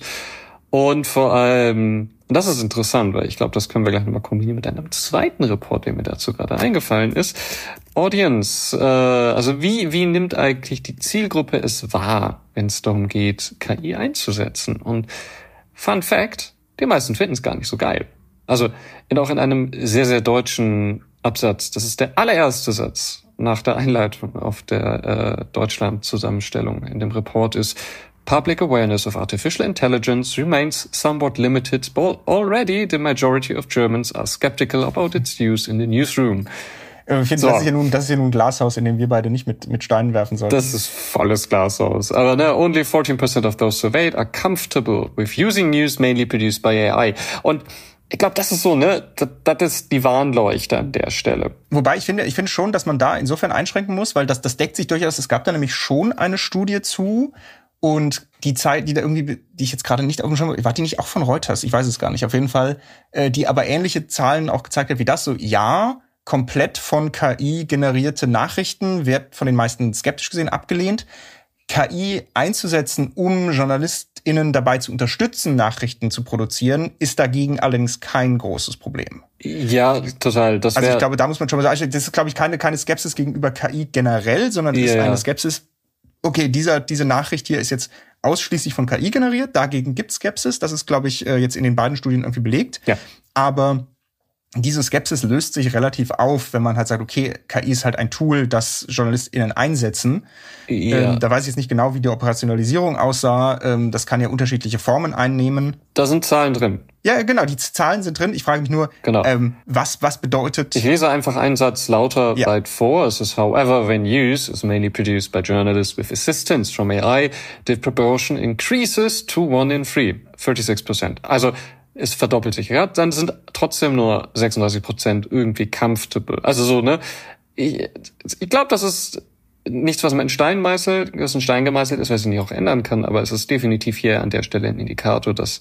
Und vor allem, das ist interessant, weil ich glaube, das können wir gleich nochmal kombinieren mit einem zweiten Report, der mir dazu gerade eingefallen ist. Audience, äh, also wie wie nimmt eigentlich die Zielgruppe es wahr, wenn es darum geht, K I einzusetzen? Und Fun Fact, die meisten finden es gar nicht so geil. Also in, auch in einem sehr, sehr deutschen Absatz, das ist der allererste Satz nach der Einleitung auf der äh, Deutschland-Zusammenstellung in dem Report ist: Public awareness of artificial intelligence remains somewhat limited, but already the majority of Germans are skeptical about its use in the newsroom. Ich finde, so. das ist ja nun, das ist ja nun ein Glashaus, in dem wir beide nicht mit, mit Steinen werfen sollten. Das ist volles Glashaus. Aber ne, only fourteen percent of those surveyed are comfortable with using news mainly produced by A I. Und ich glaube, das ist so, ne, das, das ist die Warnleuchte an der Stelle. Wobei ich finde, ich finde schon, dass man da insofern einschränken muss, weil das, das deckt sich durchaus. Es gab da nämlich schon eine Studie zu. Und die Zeit, die da irgendwie, die ich jetzt gerade nicht auf dem Schirm habe, war die nicht auch von Reuters? Ich weiß es gar nicht. Auf jeden Fall, äh, die aber ähnliche Zahlen auch gezeigt hat wie das. So, ja, komplett von K I generierte Nachrichten wird von den meisten skeptisch gesehen abgelehnt. K I einzusetzen, um JournalistInnen dabei zu unterstützen, Nachrichten zu produzieren, ist dagegen allerdings kein großes Problem. Ja, total. Das also ich glaube, da muss man schon mal sagen, das ist, glaube ich, keine, keine Skepsis gegenüber K I generell, sondern das ja, ist eine Skepsis. Okay, dieser, diese Nachricht hier ist jetzt ausschließlich von K I generiert. Dagegen gibt es Skepsis. Das ist, glaube ich, jetzt in den beiden Studien irgendwie belegt. Ja. Aber diese Skepsis löst sich relativ auf, wenn man halt sagt, okay, K I ist halt ein Tool, das JournalistInnen einsetzen. Ja. Ähm, da weiß ich jetzt nicht genau, wie die Operationalisierung aussah. Ähm, das kann ja unterschiedliche Formen einnehmen. Da sind Zahlen drin. Ja, genau, die Zahlen sind drin. Ich frage mich nur, genau. ähm, was was bedeutet... Ich lese einfach einen Satz lauter ja. weit vor. Es ist, however, when use is mainly produced by journalists with assistance from A I, the proportion increases to one in three, thirty-six percent. Also es verdoppelt sich. Ja, dann sind trotzdem nur sechsunddreißig Prozent irgendwie comfortable. Also so, ne? Ich, ich glaube, das ist nichts, was man in Stein meißelt, was in Stein gemeißelt ist, was ich nicht auch ändern kann, aber es ist definitiv hier an der Stelle ein Indikator, dass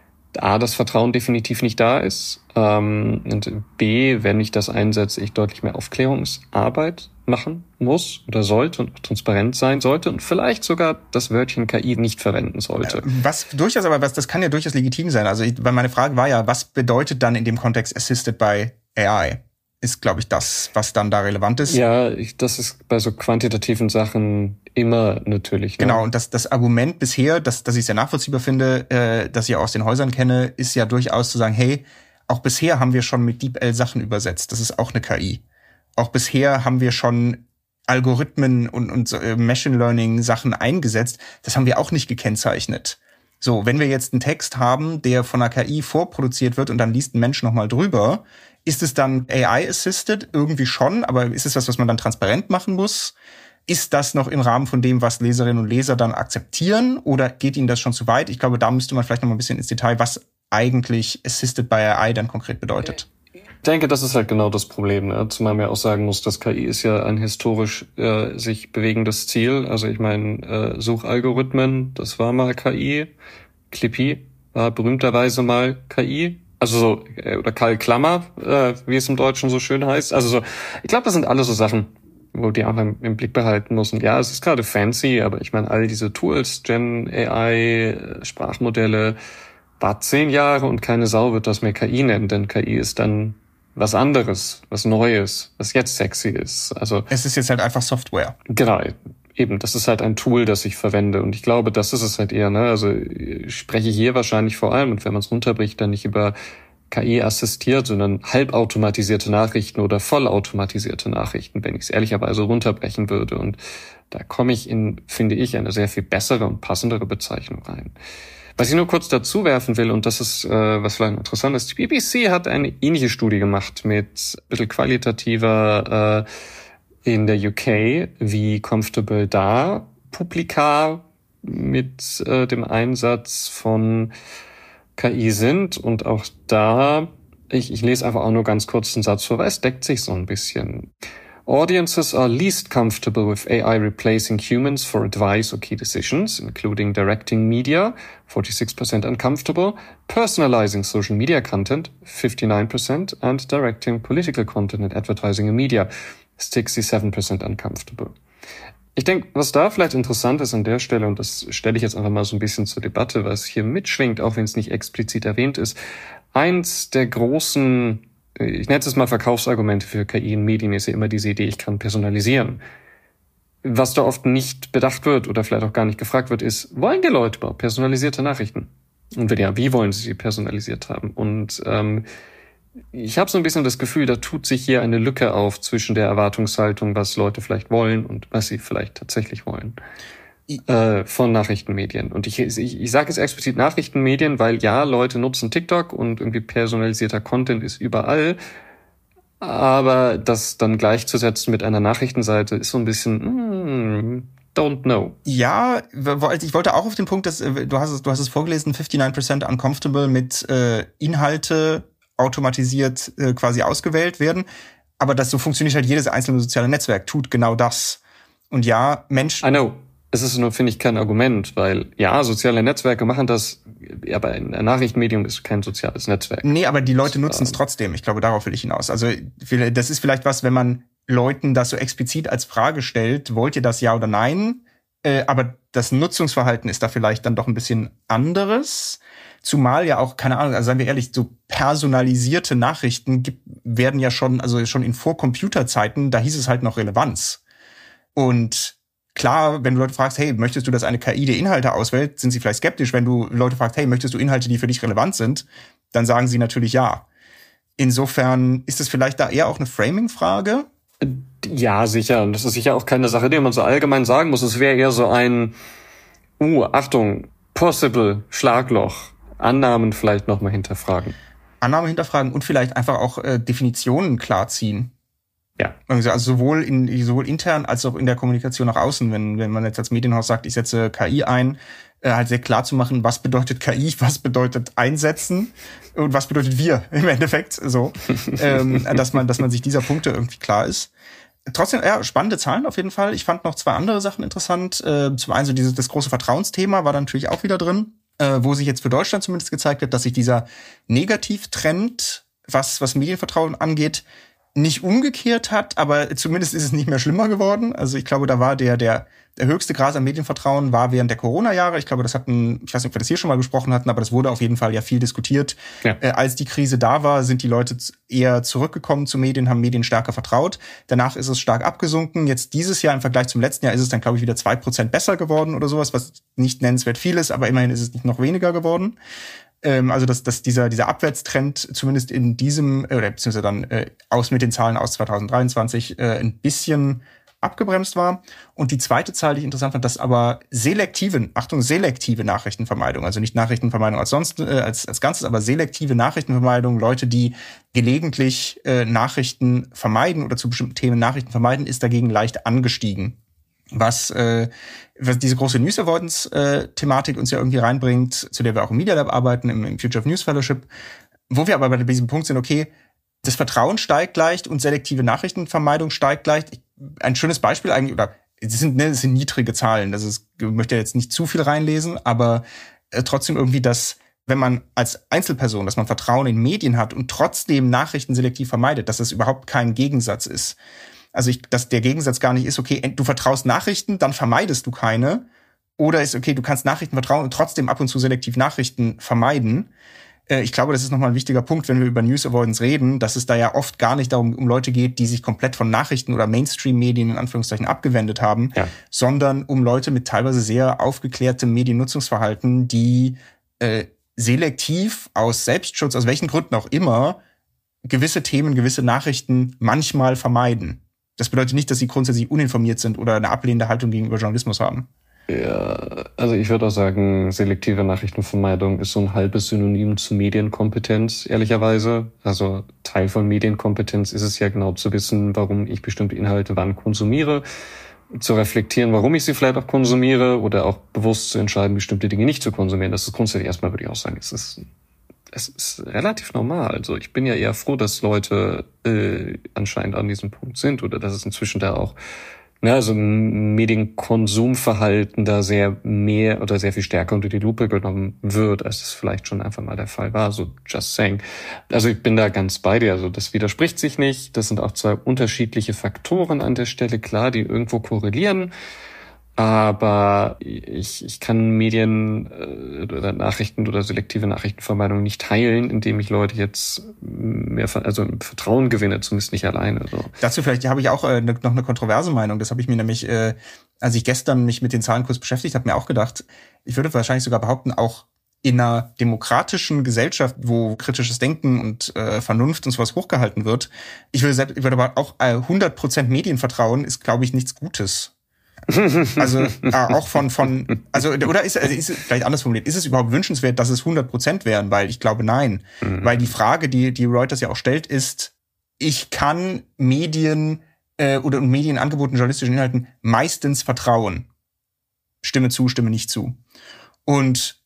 A, das Vertrauen definitiv nicht da ist, ähm, und B, wenn ich das einsetze, ich deutlich mehr Aufklärungsarbeit machen muss oder sollte und transparent sein sollte und vielleicht sogar das Wörtchen K I nicht verwenden sollte. Was durchaus, aber was das kann ja durchaus legitim sein. Also ich, weil meine Frage war ja, was bedeutet dann in dem Kontext Assisted by A I? Ist, glaube ich, das, was dann da relevant ist. Ja, ich, das ist bei so quantitativen Sachen immer natürlich. Ne? Genau, und das, das Argument bisher, das, das ich sehr nachvollziehbar finde, äh, das ich aus den Häusern kenne, ist ja durchaus zu sagen, hey, Auch bisher haben wir schon mit DeepL Sachen übersetzt. Das ist auch eine K I. Auch bisher haben wir schon Algorithmen und, und äh, Machine Learning Sachen eingesetzt. Das haben wir auch nicht gekennzeichnet. So, wenn wir jetzt einen Text haben, der von einer K I vorproduziert wird und dann liest ein Mensch nochmal drüber, ist es dann A I-assisted? Irgendwie schon, aber ist es was, was man dann transparent machen muss? Ist das noch im Rahmen von dem, was Leserinnen und Leser dann akzeptieren? Oder geht ihnen das schon zu weit? Ich glaube, da müsste man vielleicht noch mal ein bisschen ins Detail, was eigentlich assisted by A I dann konkret bedeutet. Ich denke, das ist halt genau das Problem, ne? Zumal man ja auch sagen muss, dass K I ist ja ein historisch äh, sich bewegendes Ziel. Also ich meine, äh, Suchalgorithmen, das war mal K I. Clippy war berühmterweise mal K I. Also so, äh, oder Karl Klammer, äh, wie es im Deutschen so schön heißt. Also so, ich glaube, das sind alles so Sachen, wo die auch im, im Blick behalten müssen. Ja, es ist gerade fancy, aber ich meine, all diese Tools, Gen A I, Sprachmodelle, war zehn Jahre und keine Sau wird das mehr K I nennen, denn K I ist dann was anderes, was Neues, was jetzt sexy ist. Also es ist jetzt halt einfach Software. Genau, eben, das ist halt ein Tool, das ich verwende und ich glaube, das ist es halt eher, ne? Also ich spreche hier wahrscheinlich vor allem, und wenn man es runterbricht, dann nicht über K I assistiert, sondern halbautomatisierte Nachrichten oder vollautomatisierte Nachrichten, wenn ich es ehrlicherweise runterbrechen würde. Und da komme ich in, finde ich, eine sehr viel bessere und passendere Bezeichnung rein. Was ich nur kurz dazu werfen will, und das ist, äh, was vielleicht interessant ist, die B B C hat eine ähnliche Studie gemacht mit ein bisschen qualitativer äh, in der U K, wie comfortable da Publika mit äh, dem Einsatz von K I sind. Und auch da, ich, ich lese einfach auch nur ganz kurz einen Satz vor, weil es deckt sich so ein bisschen. Audiences are least comfortable with A I replacing humans for advice or key decisions, including directing media, forty-six percent uncomfortable, personalizing social media content, fifty-nine percent, and directing political content and advertising in media, sixty-seven percent uncomfortable. Ich denke, was da vielleicht interessant ist an der Stelle, und das stelle ich jetzt einfach mal so ein bisschen zur Debatte, was hier mitschwingt, auch wenn es nicht explizit erwähnt ist, eins der großen, ich nenne es mal Verkaufsargumente für K I in Medien, ist ja immer diese Idee, ich kann personalisieren. Was da oft nicht bedacht wird oder vielleicht auch gar nicht gefragt wird, ist, wollen die Leute überhaupt personalisierte Nachrichten? Und wenn ja, wie wollen sie sie personalisiert haben? Und ähm, ich habe so ein bisschen das Gefühl, da tut sich hier eine Lücke auf zwischen der Erwartungshaltung, was Leute vielleicht wollen und was sie vielleicht tatsächlich wollen. Äh, von Nachrichtenmedien. Und ich, ich, ich sage jetzt explizit Nachrichtenmedien, weil ja, Leute nutzen TikTok und irgendwie personalisierter Content ist überall. Aber das dann gleichzusetzen mit einer Nachrichtenseite ist so ein bisschen, mm, don't know. Ja, ich wollte auch auf den Punkt, dass du hast es, du hast es vorgelesen, fifty-nine percent uncomfortable mit äh, Inhalte automatisiert äh, quasi ausgewählt werden. Aber das so funktioniert halt jedes einzelne soziale Netzwerk, tut genau das. Und ja, Menschen... I know. Es ist nur, finde ich, kein Argument, weil ja, soziale Netzwerke machen das, aber ein Nachrichtenmedium ist kein soziales Netzwerk. Nee, aber die Leute nutzen es trotzdem. Ich glaube, darauf will ich hinaus. Also das ist vielleicht was, wenn man Leuten das so explizit als Frage stellt, wollt ihr das ja oder nein? Äh, aber das Nutzungsverhalten ist da vielleicht dann doch ein bisschen anderes. Zumal ja auch, keine Ahnung, also seien wir ehrlich, so personalisierte Nachrichten gibt, werden ja schon, also schon in Vor-Computer-Zeiten, da hieß es halt noch Relevanz. Und klar, wenn du Leute fragst, hey, möchtest du, dass eine K I dir Inhalte auswählt, sind sie vielleicht skeptisch. Wenn du Leute fragst, hey, möchtest du Inhalte, die für dich relevant sind, dann sagen sie natürlich ja. Insofern ist es vielleicht da eher auch eine Framing-Frage? Ja, sicher. Und das ist sicher auch keine Sache, die man so allgemein sagen muss. Es wäre eher so ein, uh, Achtung, possible, Schlagloch, Annahmen vielleicht nochmal hinterfragen. Annahmen hinterfragen und vielleicht einfach auch äh, Definitionen klarziehen. Ja. Also sowohl in sowohl intern als auch in der Kommunikation nach außen, wenn wenn man jetzt als Medienhaus sagt, ich setze K I ein, äh, halt sehr klar zu machen, was bedeutet K I, was bedeutet einsetzen und was bedeutet wir im Endeffekt so, ähm, dass man dass man sich dieser Punkte irgendwie klar ist. Trotzdem, ja, spannende Zahlen auf jeden Fall. Ich fand noch zwei andere Sachen interessant. Äh, zum einen so dieses das große Vertrauensthema war da natürlich auch wieder drin, äh, wo sich jetzt für Deutschland zumindest gezeigt hat, dass sich dieser Negativtrend, was was Medienvertrauen angeht, nicht umgekehrt hat, aber zumindest ist es nicht mehr schlimmer geworden. Also ich glaube, da war der der der höchste Grad an Medienvertrauen war während der Corona-Jahre. Ich glaube, das hatten, ich weiß nicht, ob wir das hier schon mal besprochen hatten, aber das wurde auf jeden Fall ja viel diskutiert. Ja. Äh, als die Krise da war, sind die Leute eher zurückgekommen zu Medien, haben Medien stärker vertraut. Danach ist es stark abgesunken. Jetzt dieses Jahr im Vergleich zum letzten Jahr ist es dann, glaube ich, wieder zwei Prozent besser geworden oder sowas, was nicht nennenswert viel ist, aber immerhin ist es nicht noch weniger geworden. Ähm, also dass, dass dieser, dieser Abwärtstrend zumindest in diesem, oder beziehungsweise dann äh, aus mit den Zahlen aus zwanzig dreiundzwanzig äh, ein bisschen abgebremst war. Und die zweite Zahl, die ich interessant fand, dass aber selektive, Achtung, selektive Nachrichtenvermeidung, also nicht Nachrichtenvermeidung als sonst, äh, als, als Ganzes, aber selektive Nachrichtenvermeidung, Leute, die gelegentlich äh, Nachrichten vermeiden oder zu bestimmten Themen Nachrichten vermeiden, ist dagegen leicht angestiegen. Was, äh, was diese große News Avoidance äh, Thematik uns ja irgendwie reinbringt, zu der wir auch im Media Lab arbeiten, im, im Future of News Fellowship, wo wir aber bei diesem Punkt sind, okay, das Vertrauen steigt leicht und selektive Nachrichtenvermeidung steigt leicht. Ein schönes Beispiel eigentlich, oder es sind, ne, es sind niedrige Zahlen, das ist, ich möchte jetzt nicht zu viel reinlesen, aber äh, trotzdem irgendwie, dass wenn man als Einzelperson, dass man Vertrauen in Medien hat und trotzdem Nachrichten selektiv vermeidet, dass das überhaupt kein Gegensatz ist. Also ich, dass der Gegensatz gar nicht ist, okay, du vertraust Nachrichten, dann vermeidest du keine. Oder ist, okay, du kannst Nachrichten vertrauen und trotzdem ab und zu selektiv Nachrichten vermeiden. Äh, ich glaube, das ist nochmal ein wichtiger Punkt, wenn wir über News Avoidance reden, dass es da ja oft gar nicht darum um Leute geht, die sich komplett von Nachrichten oder Mainstream-Medien in Anführungszeichen abgewendet haben, ja. sondern um Leute mit teilweise sehr aufgeklärtem Mediennutzungsverhalten, die äh, selektiv aus Selbstschutz, aus welchen Gründen auch immer, gewisse Themen, gewisse Nachrichten manchmal vermeiden. Das bedeutet nicht, dass sie grundsätzlich uninformiert sind oder eine ablehnende Haltung gegenüber Journalismus haben. Ja, also ich würde auch sagen, selektive Nachrichtenvermeidung ist so ein halbes Synonym zu Medienkompetenz, ehrlicherweise. Also Teil von Medienkompetenz ist es ja genau zu wissen, warum ich bestimmte Inhalte wann konsumiere, zu reflektieren, warum ich sie vielleicht auch konsumiere oder auch bewusst zu entscheiden, bestimmte Dinge nicht zu konsumieren. Das ist grundsätzlich erstmal, würde ich auch sagen, es ist Es ist relativ normal. Also ich bin ja eher froh, dass Leute äh, anscheinend an diesem Punkt sind oder dass es inzwischen da auch, ne, also Medienkonsumverhalten da sehr mehr oder sehr viel stärker unter die Lupe genommen wird, als es vielleicht schon einfach mal der Fall war. So just saying. Also ich bin da ganz bei dir. Also das widerspricht sich nicht. Das sind auch zwei unterschiedliche Faktoren an der Stelle, klar, die irgendwo korrelieren. Aber ich, ich kann Medien äh, oder Nachrichten oder selektive Nachrichtenvermeidung nicht teilen, indem ich Leute jetzt mehr, also Vertrauen gewinne, zumindest nicht alleine. So. Dazu vielleicht habe ich auch äh, noch eine kontroverse Meinung. Das habe ich mir nämlich, äh, als ich gestern mich mit den Zahlen kurz beschäftigt habe, mir auch gedacht, ich würde wahrscheinlich sogar behaupten, auch in einer demokratischen Gesellschaft, wo kritisches Denken und äh, Vernunft und sowas hochgehalten wird, ich würde, selbst, ich würde aber auch äh, hundert Prozent Medienvertrauen ist, glaube ich, nichts Gutes. Also äh, auch von von also oder ist, also ist es vielleicht anders formuliert, ist es überhaupt wünschenswert, dass es hundert Prozent wären, weil ich glaube nein, mhm. weil die Frage, die die Reuters ja auch stellt, ist, ich kann Medien äh, oder Medienangeboten, journalistischen Inhalten meistens vertrauen. Stimme zu, Stimme nicht zu. Und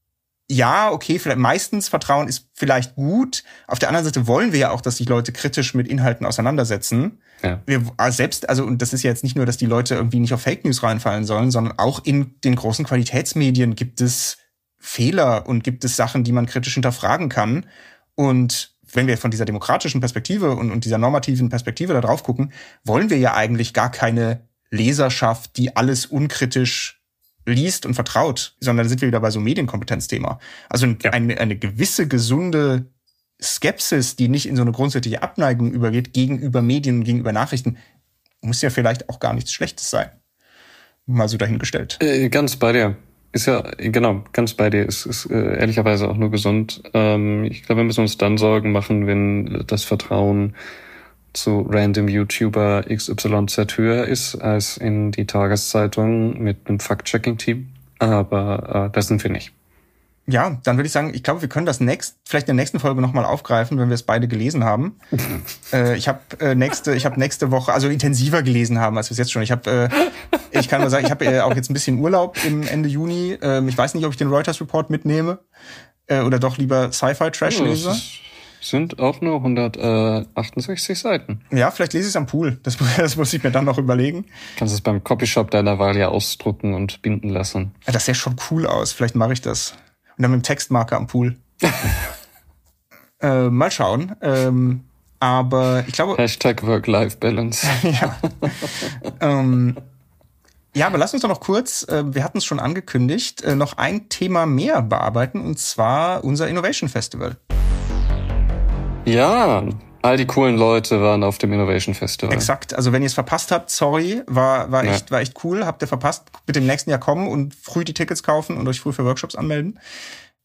ja, okay, vielleicht meistens Vertrauen ist vielleicht gut. Auf der anderen Seite wollen wir ja auch, dass sich Leute kritisch mit Inhalten auseinandersetzen. Ja. Wir selbst, also, und das ist ja jetzt nicht nur, dass die Leute irgendwie nicht auf Fake News reinfallen sollen, sondern auch in den großen Qualitätsmedien gibt es Fehler und gibt es Sachen, die man kritisch hinterfragen kann. Und wenn wir von dieser demokratischen Perspektive und, und dieser normativen Perspektive da drauf gucken, wollen wir ja eigentlich gar keine Leserschaft, die alles unkritisch liest und vertraut, sondern sind wir wieder bei so einem Medienkompetenzthema. Also ja. eine, eine gewisse gesunde Skepsis, die nicht in so eine grundsätzliche Abneigung übergeht gegenüber Medien, gegenüber Nachrichten, muss ja vielleicht auch gar nichts Schlechtes sein. Mal so dahingestellt. Äh, ganz bei dir. Ist ja, genau, ganz bei dir. Ist, ist äh, ehrlicherweise auch nur gesund. Ähm, ich glaube, wir müssen uns dann Sorgen machen, wenn das Vertrauen zu random YouTuber X Y Z höher ist als in die Tageszeitung mit einem Fact-Checking-Team. Aber äh, das sind wir nicht. Ja, dann würde ich sagen, ich glaube, wir können das nächst, vielleicht in der nächsten Folge nochmal aufgreifen, wenn wir es beide gelesen haben. äh, ich habe äh, nächste, ich habe nächste Woche, also intensiver gelesen haben als wir es jetzt schon. Ich habe, äh, ich kann mal sagen, ich habe äh, auch jetzt ein bisschen Urlaub im Ende Juni. Äh, ich weiß nicht, ob ich den Reuters Report mitnehme äh, oder doch lieber Sci-Fi-Trash lese. Oh, sind auch nur hundertachtundsechzig Seiten. Ja, vielleicht lese ich es am Pool. Das, das muss ich mir dann noch überlegen. Kannst es beim Copyshop deiner Wahl ja ausdrucken und binden lassen. Ja, das sähe schon cool aus. Vielleicht mache ich das. Und dann mit dem Textmarker am Pool. äh, mal schauen. Ähm, aber ich glaube... Hashtag Work-Life-Balance. ja. ähm, ja, aber lass uns doch noch kurz, äh, wir hatten es schon angekündigt, äh, noch ein Thema mehr bearbeiten, und zwar unser Innovation Festival. Ja, all die coolen Leute waren auf dem Innovation Festival. Exakt. Also wenn ihr es verpasst habt, sorry, war war echt ja. war echt cool. Habt ihr verpasst? Bitte im nächsten Jahr kommen und früh die Tickets kaufen und euch früh für Workshops anmelden.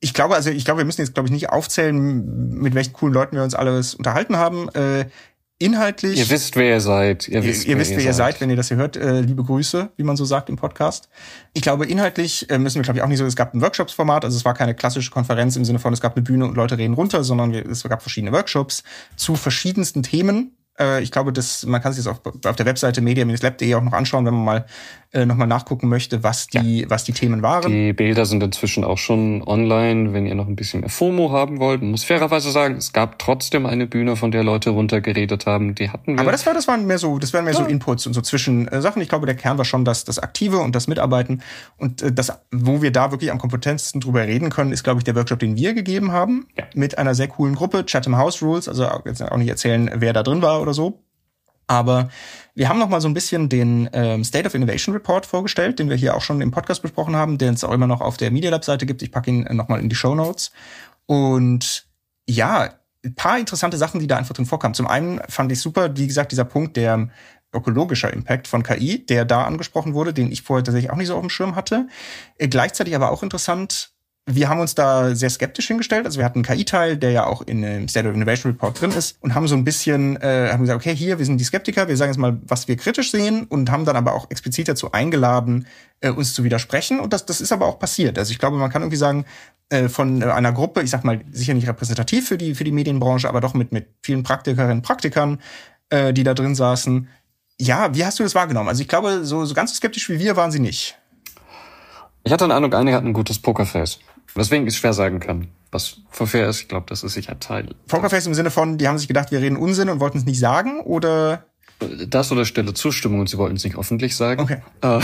ich glaube, also ich glaube, wir müssen jetzt, glaube ich, nicht aufzählen, mit welchen coolen Leuten wir uns alles unterhalten haben. Äh, inhaltlich. Ihr wisst, wer ihr seid. Ihr wisst, ihr, ihr, wer, wisst, wer ihr seid. seid, wenn ihr das hier hört. Äh, liebe Grüße, wie man so sagt im Podcast. Ich glaube, inhaltlich äh, müssen wir, glaube ich, auch nicht so, es gab ein Workshops-Format, also es war keine klassische Konferenz im Sinne von, es gab eine Bühne und Leute reden runter, sondern wir, es gab verschiedene Workshops zu verschiedensten Themen. Äh, ich glaube, das, man kann sich jetzt auf, auf der Webseite media Bindestrich lab punkt de auch noch anschauen, wenn man mal äh, noch mal nachgucken möchte, was die, ja. was die Themen waren. Die Bilder sind inzwischen auch schon online, wenn ihr noch ein bisschen mehr FOMO haben wollt. Man muss fairerweise sagen, es gab trotzdem eine Bühne, von der Leute runtergeredet haben. Die hatten wir. Aber das war, das waren mehr so, das waren mehr ja. so Inputs und so Zwischensachen. Ich glaube, der Kern war schon das, das Aktive und das Mitarbeiten. Und äh, das, wo wir da wirklich am kompetentesten drüber reden können, ist, glaube ich, der Workshop, den wir gegeben haben. Ja. Mit einer sehr coolen Gruppe, Chatham House Rules. Also jetzt auch nicht erzählen, wer da drin war oder so. Aber wir haben noch mal so ein bisschen den ähm, State of Innovation Report vorgestellt, den wir hier auch schon im Podcast besprochen haben, den es auch immer noch auf der Media Lab Seite gibt. Ich packe ihn noch mal in die Shownotes. Und ja, ein paar interessante Sachen, die da einfach drin vorkamen. Zum einen fand ich super, wie gesagt, dieser Punkt der ökologischer Impact von K I, der da angesprochen wurde, den ich vorher tatsächlich auch nicht so auf dem Schirm hatte. Äh, gleichzeitig aber auch interessant, wir haben uns da sehr skeptisch hingestellt. Also wir hatten einen K I-Teil, der ja auch in dem State of Innovation Report drin ist und haben so ein bisschen, äh, haben gesagt, okay, hier, wir sind die Skeptiker, wir sagen jetzt mal, was wir kritisch sehen und haben dann aber auch explizit dazu eingeladen, äh, uns zu widersprechen. Und das, das ist aber auch passiert. Also ich glaube, man kann irgendwie sagen, äh, von einer Gruppe, ich sag mal, sicher nicht repräsentativ für die, für die Medienbranche, aber doch mit, mit vielen Praktikerinnen und Praktikern, äh, die da drin saßen. Ja, wie hast du das wahrgenommen? Also ich glaube, so, so ganz so skeptisch wie wir waren sie nicht. Ich hatte den Eindruck, einige hatten ein gutes Pokerface. Weswegen ich schwer sagen kann, was für fair ist. Ich glaube, das ist sicher Teil. Pokerface im Sinne von, die haben sich gedacht, wir reden Unsinn und wollten es nicht sagen, oder? Das oder stille Zustimmung und sie wollten es nicht öffentlich sagen. Okay. Äh,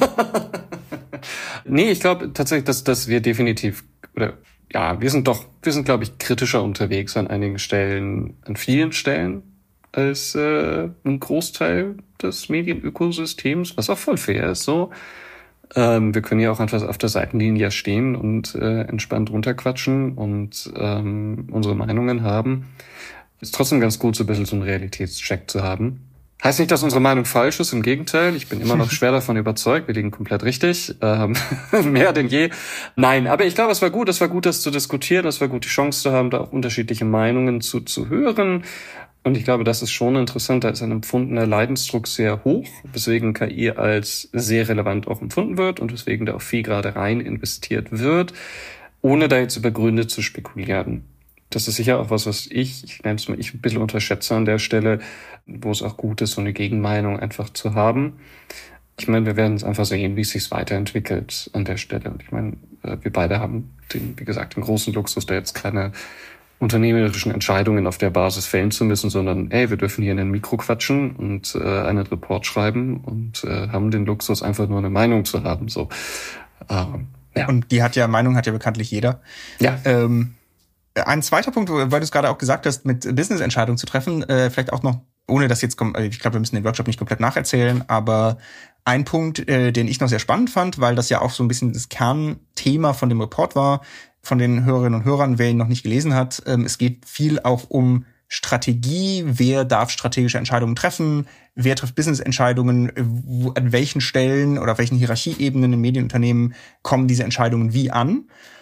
nee, ich glaube tatsächlich, dass, dass wir definitiv, oder ja, wir sind doch, wir sind, glaube ich, kritischer unterwegs an einigen Stellen, an vielen Stellen, als äh, ein Großteil des Medienökosystems, was auch voll fair ist, so. Ähm, wir können ja auch einfach auf der Seitenlinie stehen und äh, entspannt runterquatschen und ähm, unsere Meinungen haben. Ist trotzdem ganz gut, so ein bisschen so einen Realitätscheck zu haben. Heißt nicht, dass unsere Meinung falsch ist, im Gegenteil. Ich bin immer noch schwer davon überzeugt, wir liegen komplett richtig, ähm, mehr denn je. Nein, aber ich glaube, es war gut, es war gut, das zu diskutieren, es war gut, die Chance zu haben, da auch unterschiedliche Meinungen zu, zu hören. Und ich glaube, das ist schon interessant, da ist ein empfundener Leidensdruck sehr hoch, weswegen K I als sehr relevant auch empfunden wird und weswegen da auch viel gerade rein investiert wird, ohne da jetzt über Gründe zu spekulieren. Das ist sicher auch was, was ich, ich nenne es mal, ich ein bisschen unterschätze an der Stelle, wo es auch gut ist, so eine Gegenmeinung einfach zu haben. Ich meine, wir werden es einfach sehen, wie es sich weiterentwickelt an der Stelle. Und ich meine, wir beide haben den, wie gesagt, den großen Luxus, da jetzt keine unternehmerischen Entscheidungen auf der Basis fällen zu müssen, sondern ey, wir dürfen hier in ein Mikro quatschen und äh, einen Report schreiben und äh, haben den Luxus, einfach nur eine Meinung zu haben. So, ähm, ja. Und die hat ja Meinung hat ja bekanntlich jeder. Ja. Ähm, ein zweiter Punkt, weil du es gerade auch gesagt hast, mit Business-Entscheidungen zu treffen, äh, vielleicht auch noch, ohne dass jetzt, ich glaube, wir müssen den Workshop nicht komplett nacherzählen, aber ein Punkt, äh, den ich noch sehr spannend fand, weil das ja auch so ein bisschen das Kernthema von dem Report war, von den Hörerinnen und Hörern, wer ihn noch nicht gelesen hat. Ähm, es geht viel auch um Strategie, wer darf strategische Entscheidungen treffen, wer trifft Business-Entscheidungen, wo, an welchen Stellen oder auf welchen Hierarchieebenen in Medienunternehmen kommen diese Entscheidungen wie an.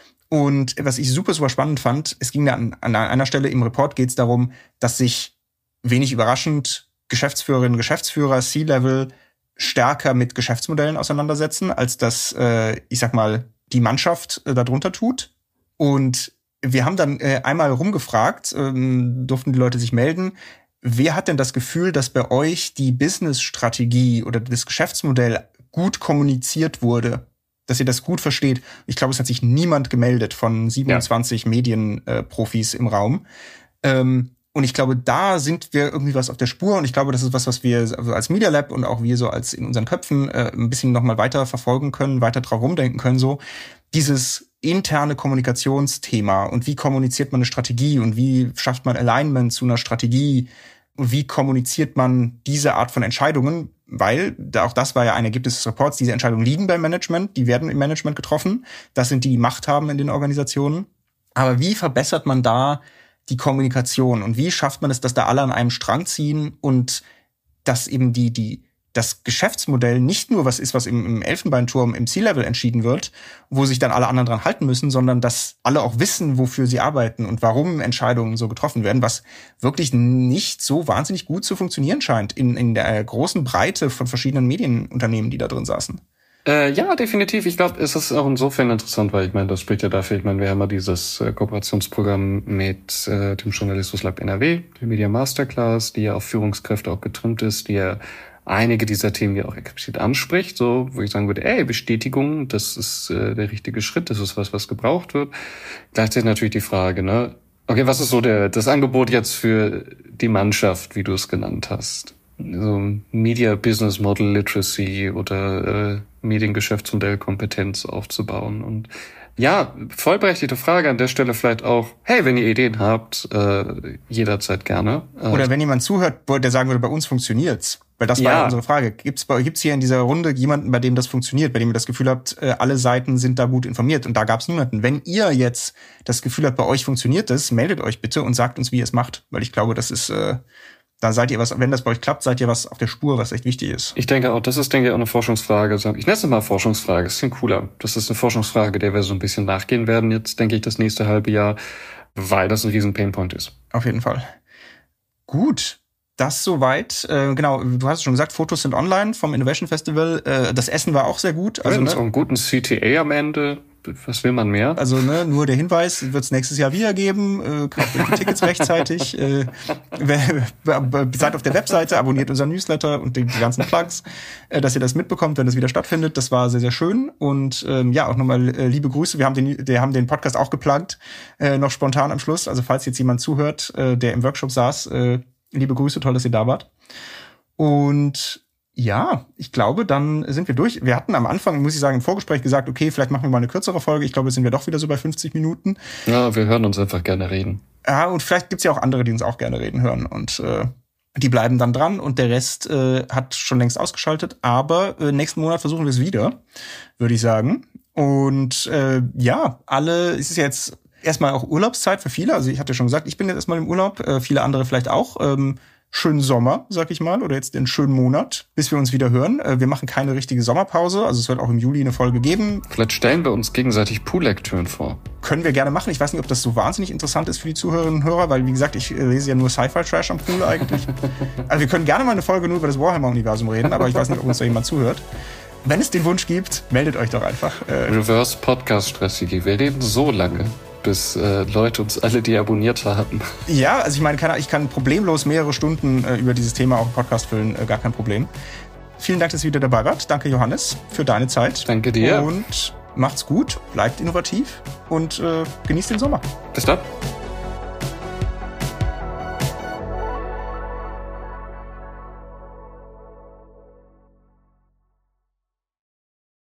Und was ich super, super spannend fand, es ging da an, an einer Stelle im Report geht es darum, dass sich wenig überraschend Geschäftsführerinnen und Geschäftsführer, C-Level, stärker mit Geschäftsmodellen auseinandersetzen, als das, äh, ich sag mal, die Mannschaft äh, darunter tut. Und wir haben dann äh, einmal rumgefragt, ähm, durften die Leute sich melden, wer hat denn das Gefühl, dass bei euch die Business-Strategie oder das Geschäftsmodell gut kommuniziert wurde, dass ihr das gut versteht? Ich glaube, es hat sich niemand gemeldet von siebenundzwanzig ja. Medienprofis äh, im Raum. Ähm, und ich glaube, da sind wir irgendwie was auf der Spur. Und ich glaube, das ist was, was wir als Media Lab und auch wir so als in unseren Köpfen äh, ein bisschen noch mal weiter verfolgen können, weiter drauf rumdenken können. So dieses interne Kommunikationsthema und wie kommuniziert man eine Strategie und wie schafft man Alignment zu einer Strategie und wie kommuniziert man diese Art von Entscheidungen, weil auch das war ja ein Ergebnis des Reports, diese Entscheidungen liegen beim Management, die werden im Management getroffen, das sind die, die Macht haben in den Organisationen. Aber wie verbessert man da die Kommunikation und wie schafft man es, dass da alle an einem Strang ziehen und dass eben die die das Geschäftsmodell nicht nur was ist, was im, im Elfenbeinturm im C-Level entschieden wird, wo sich dann alle anderen dran halten müssen, sondern dass alle auch wissen, wofür sie arbeiten und warum Entscheidungen so getroffen werden, was wirklich nicht so wahnsinnig gut zu funktionieren scheint in, in der großen Breite von verschiedenen Medienunternehmen, die da drin saßen. Äh, ja, definitiv. Ich glaube, es ist auch insofern interessant, weil ich meine, das spricht ja dafür, ich meine, wir haben ja dieses äh, Kooperationsprogramm mit äh, dem Journalismus-Lab N R W, der Media Masterclass, die ja auf Führungskräfte auch getrimmt ist, die ja einige dieser Themen ja auch explizit anspricht, so, wo ich sagen würde, ey, Bestätigung, das ist äh, der richtige Schritt, das ist was, was gebraucht wird. Gleichzeitig natürlich die Frage, ne, okay, was ist so der das Angebot jetzt für die Mannschaft, wie du es genannt hast? So Media Business Model Literacy oder äh, Mediengeschäftsmodellkompetenz aufzubauen. Und ja, vollberechtigte Frage an der Stelle vielleicht auch, hey, wenn ihr Ideen habt, äh, jederzeit gerne. Äh, Oder wenn jemand zuhört, der sagen würde, bei uns funktioniert's. Weil das war ja unsere Frage. Gibt's bei, gibt's hier in dieser Runde jemanden, bei dem das funktioniert, bei dem ihr das Gefühl habt, alle Seiten sind da gut informiert? Und da gab's niemanden. Wenn ihr jetzt das Gefühl habt, bei euch funktioniert es, meldet euch bitte und sagt uns, wie ihr es macht. Weil ich glaube, das ist, äh, da seid ihr was, wenn das bei euch klappt, seid ihr was auf der Spur, was echt wichtig ist. Ich denke auch, das ist, denke ich, auch eine Forschungsfrage. Ich nenne es mal Forschungsfrage, das ist viel cooler. Das ist eine Forschungsfrage, der wir so ein bisschen nachgehen werden jetzt, denke ich, das nächste halbe Jahr, weil das ein riesen Painpoint ist. Auf jeden Fall. Gut. Das soweit. Äh, genau, du hast schon gesagt, Fotos sind online vom Innovation Festival. Äh, das Essen war auch sehr gut. Also, also ne, auch einen guten C T A am Ende. Was will man mehr? Also ne, nur der Hinweis, wird es nächstes Jahr wieder geben. Äh, kauft die Tickets rechtzeitig. Äh, seid auf der Webseite, abonniert unseren Newsletter und die, die ganzen Plugs, äh, dass ihr das mitbekommt, wenn das wieder stattfindet. Das war sehr, sehr schön. Und ähm, ja, auch nochmal äh, liebe Grüße. Wir haben den, wir haben den Podcast auch gepluggt, äh, noch spontan am Schluss. Also falls jetzt jemand zuhört, äh, der im Workshop saß, äh, liebe Grüße, toll, dass ihr da wart. Und ja, ich glaube, dann sind wir durch. Wir hatten am Anfang, muss ich sagen, im Vorgespräch gesagt, okay, vielleicht machen wir mal eine kürzere Folge. Ich glaube, jetzt sind wir doch wieder so bei fünfzig Minuten. Ja, wir hören uns einfach gerne reden. Ja, und vielleicht gibt's ja auch andere, die uns auch gerne reden hören. Und äh, die bleiben dann dran und der Rest äh, hat schon längst ausgeschaltet. Aber äh, nächsten Monat versuchen wir es wieder, würde ich sagen. Und äh, ja, alle, es ist jetzt erstmal auch Urlaubszeit für viele. Also ich hatte ja schon gesagt, ich bin jetzt erstmal im Urlaub, äh, viele andere vielleicht auch. Ähm, schönen Sommer, sag ich mal, oder jetzt den schönen Monat, bis wir uns wieder hören. Äh, wir machen keine richtige Sommerpause, also es wird auch im Juli eine Folge geben. Vielleicht stellen wir uns gegenseitig Pool-Lektüren vor. Können wir gerne machen. Ich weiß nicht, ob das so wahnsinnig interessant ist für die Zuhörerinnen und Hörer, weil, wie gesagt, ich äh, lese ja nur Sci-Fi-Trash am Pool eigentlich. Also wir können gerne mal eine Folge nur über das Warhammer-Universum reden, aber ich weiß nicht, ob uns da jemand zuhört. Wenn es den Wunsch gibt, meldet euch doch einfach. Äh, Reverse Podcast-Strategie. Wir reden so lange, bis äh, Leute uns alle deabonniert haben. Ja, also ich meine, kann, ich kann problemlos mehrere Stunden äh, über dieses Thema auch im Podcast füllen, äh, gar kein Problem. Vielen Dank, dass ihr wieder dabei wart. Danke, Johannes, für deine Zeit. Danke dir. Und macht's gut, bleibt innovativ und äh, genießt den Sommer. Bis dann.